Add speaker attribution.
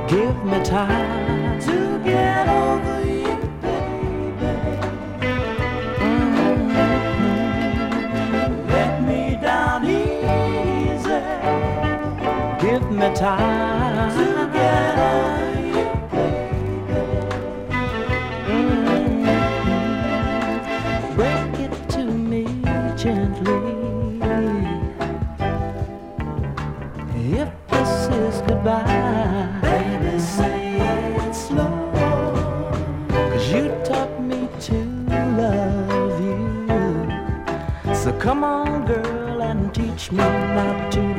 Speaker 1: Give me time
Speaker 2: to get over you, baby. Let me down easy.
Speaker 1: Give me time
Speaker 2: to get over you, baby.
Speaker 1: Break it to me gently. If this is goodbye,
Speaker 2: baby, say it slow.
Speaker 1: 'Cause you taught me to love you. So come on, girl, and teach me not to